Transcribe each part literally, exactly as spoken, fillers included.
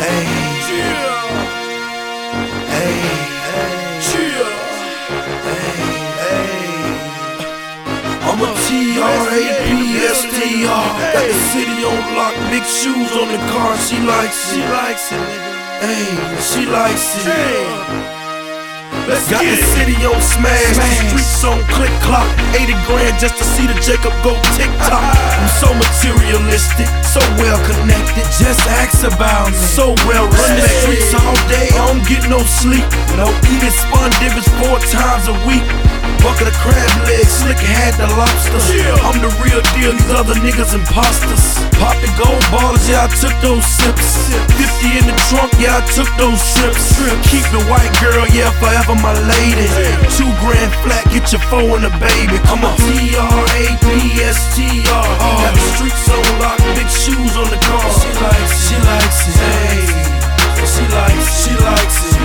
Hey, hey, chill. Hey, hey. I'm a T R A P S T R. Got the city on lock, big shoes on the car. She likes it. She likes it, nigga. Hey, she likes it. Hey. Let's Got the city on smash, smash, the streets on click clock. eighty grand just to see the Jacob go tick tock. I'm so materialistic, so well connected. Just ask about me. So well run the streets all day, I don't get no sleep. No eating spun divots four times a week. Bucket of crab legs, slicker had the lobster. Yeah. I'm the real deal, these other niggas imposters. Pop the gold ballers, yeah, I took those sips. Fifty in the trunk, yeah, I took those trips. Keep the white girl, yeah, forever my lady. Two grand flat, get your four and a baby. Come on. T R A P S T R. Got the streets on lock, big shoes on the car. She likes it, she likes it. Hey, she likes it, she likes it.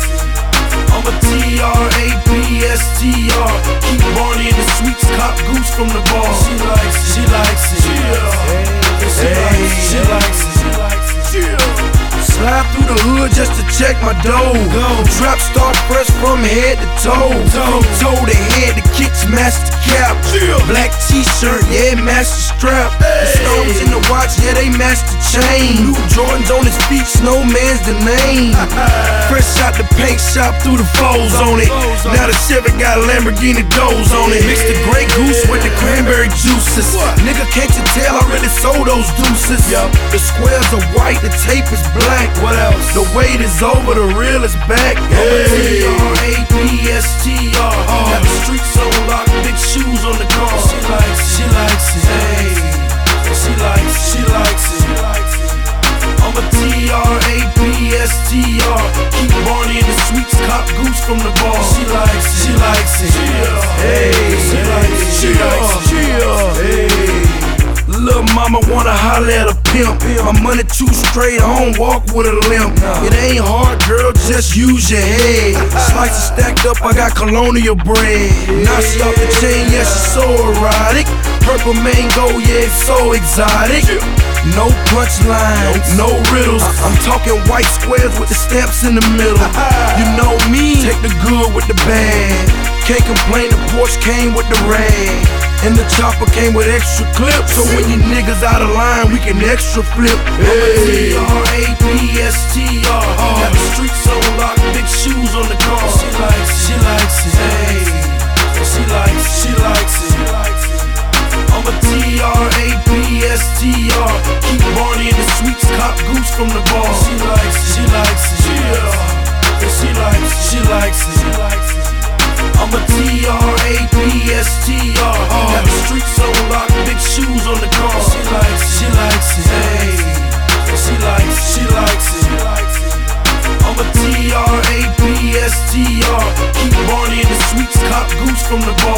I'm a T R A P S T R. Keep Barney in the sweets, cop goose from the bar. She likes it, she likes it. Yeah. She likes it, she likes it. She likes it. Yeah. Slide through the hood just to check my dough. Go. Trap start fresh from head to toe. From toe to head, the kicks match the cap. Yeah. Black t-shirt, yeah, match the strap. Hey. The stones in the watch, yeah, they match the chain. New Jordans on his feet, Snowman's the name. Fresh out the paint shop, through the foes on it. Now the Chevy got Lamborghini doors on it. Mix the Grey Goose with the cranberry juices. What? Nigga, can't you tell I really sold those deuces? Yep. The squares are white, the tape is black. What else? The wait is over, the real is back. Hey. T R A P S T R. Got the streets on lock, big shoes on the car. She likes it, she likes it. Hey. She likes it, she likes it. I'm a T R A P S T R. Keep Barney in the sweets, cop goose from the bar. She likes it, she likes it. Hey. She likes it, she likes it. Hey. Little mama wanna holler at a pimp. My money too straight, I don't walk with a limp. It ain't hard, girl, just use your head. Slices stacked up, I got colonial bread. Now she off the chain, yeah, she so erotic. Purple mango, yeah, it's so exotic. No punchlines, no riddles. I'm talking white squares with the stamps in the middle. You know me, take the good with the bad. Can't complain, the Porsche came with the rag. And the chopper came with extra clips. So when you niggas out of line, we can extra flip. Hey. I'm a T R A P S T R. Got the streets on lock, big shoes on the car. She likes it, she likes it. Hey. She likes it, she likes it. I'm a T R A P S T R. Keep Barney in the sweets, cop goose from the bar. She likes it, she likes it. Yeah. She likes it, she likes it. She likes it. I'm a T R A P S T R. Got the streets on lock, big shoes on the car. She likes it, she likes it. Hey. She likes it, she likes it. I'm a T R A P S T R. Keep Barney in the sweets, cop goose from the bar.